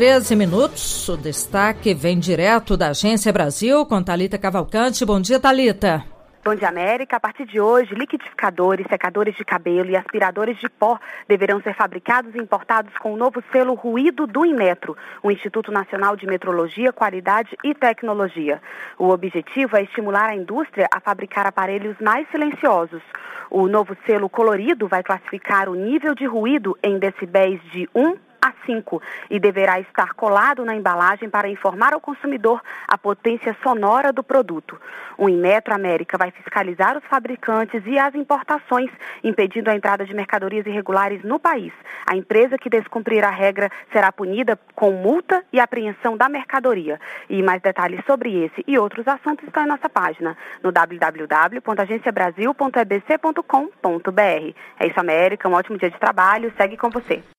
13 minutos, o destaque vem direto da Agência Brasil com Thalita Cavalcante. Bom dia, Thalita. Bom dia, América. A partir de hoje, liquidificadores, secadores de cabelo e aspiradores de pó deverão ser fabricados e importados com o novo selo Ruído do Inmetro, o Instituto Nacional de Metrologia, Qualidade e Tecnologia. O objetivo é estimular a indústria a fabricar aparelhos mais silenciosos. O novo selo colorido vai classificar o nível de ruído em decibéis de 1 a 5 e deverá estar colado na embalagem para informar ao consumidor a potência sonora do produto. O Inmetro América vai fiscalizar os fabricantes e as importações, impedindo a entrada de mercadorias irregulares no país. A empresa que descumprir a regra será punida com multa e apreensão da mercadoria. E mais detalhes sobre esse e outros assuntos estão em nossa página, no www.agenciabrasil.ebc.com.br. É isso, América. Um ótimo dia de trabalho. Segue com você.